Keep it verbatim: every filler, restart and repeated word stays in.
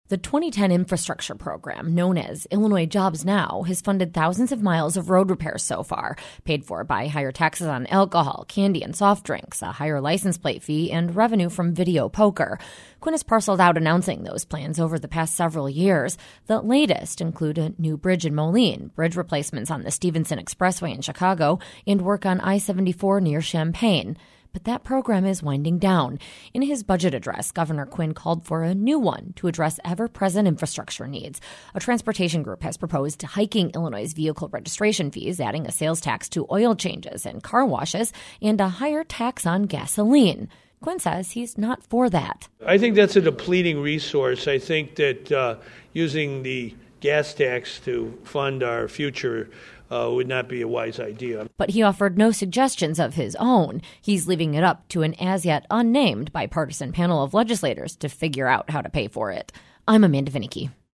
The twenty ten infrastructure program, known as Illinois Jobs Now, has funded thousands of miles of road repairs so far, paid for by higher taxes on alcohol, candy, and soft drinks, a higher license plate fee, and revenue from video poker. Quinn has parceled out announcing those plans over the past several years. The latest include a new bridge in Moline, bridge replacements on the Stevenson Expressway in Chicago, and work on I seventy-four near Champaign. But that program is winding down. In his budget address, Governor Quinn called for a new one to address ever-present infrastructure needs. A transportation group has proposed hiking Illinois' vehicle registration fees, adding a sales tax to oil changes and car washes, and a higher tax on gasoline. Quinn says he's not for that. I think that's a depleting resource. I think that uh, using the gas tax to fund our future Uh, would not be a wise idea. But he offered no suggestions of his own. He's leaving it up to an as-yet unnamed bipartisan panel of legislators to figure out how to pay for it. I'm Amanda Vinicky.